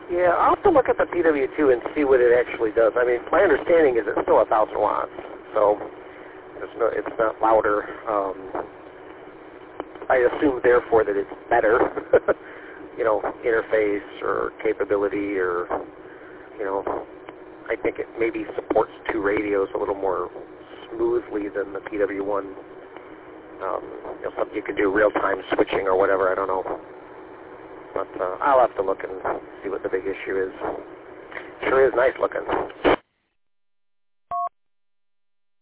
Yeah, I'll have to look at the PW2 and see what it actually does. I mean, my understanding is it's still 1,000 watts, so it's not louder. I assume, therefore, that it's better, interface or capability, or, I think it maybe supports 2 radios a little more smoothly than the PW1. Something you can do real-time switching or whatever, I don't know. But I'll have to look and see what the big issue is. Sure is nice looking.